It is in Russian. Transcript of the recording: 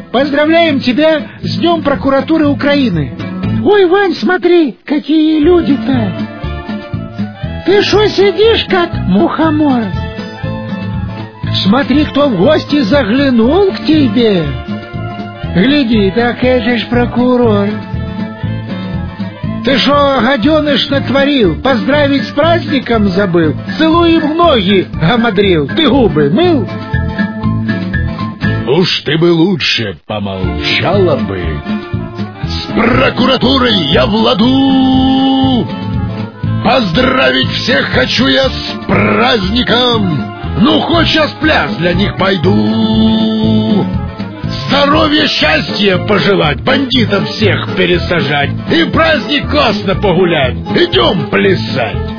Поздравляем тебя с Днем прокуратуры Украины. Ой, Вань, смотри, какие люди-то. Ты шо сидишь, как мухомор? Смотри, кто в гости заглянул к тебе. Гляди, так это ж прокурор. Ты шо, гаденыш, натворил? Поздравить с праздником забыл? Целуй в ноги, гамадрил. Ты губы мыл? Уж ты бы лучше помолчала бы. С прокуратурой я в ладу. Поздравить всех хочу я с праздником. Ну, хоть сейчас пляс для них пойду. Здоровья, счастья пожелать, бандитов всех пересажать и праздник классно погулять. Идем плясать.